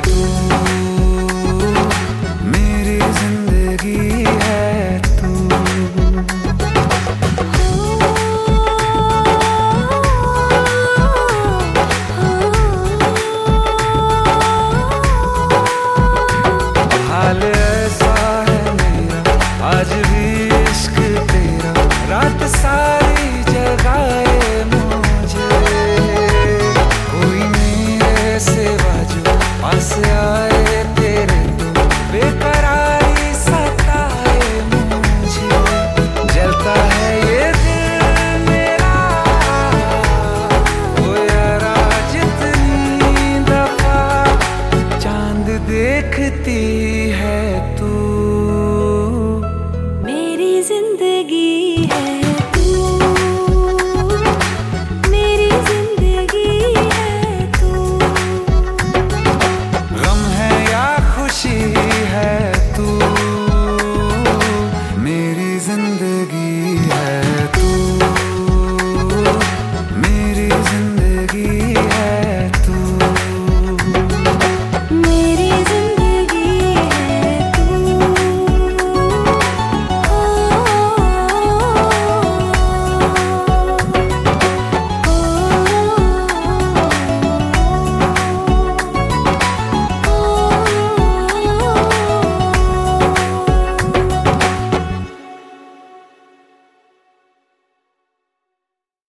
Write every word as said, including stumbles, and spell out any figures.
तू, मेरी जिंदगी है तू। हाल ऐसा है मेरा आज भी इश्क तेरा, रात सारी जगाए मुझे। कोई मेरे सिवा जो पास आए तेरे, तो बेकरारी सताए मुझे। जलता है ये दिल मेरा, ओ यारा जितनी दफा चांद देखती है तू, मेरी जिंदगी है तू, मेरी जिंदगी है तू। गम है या खुशी है तू, मेरी जिंदगी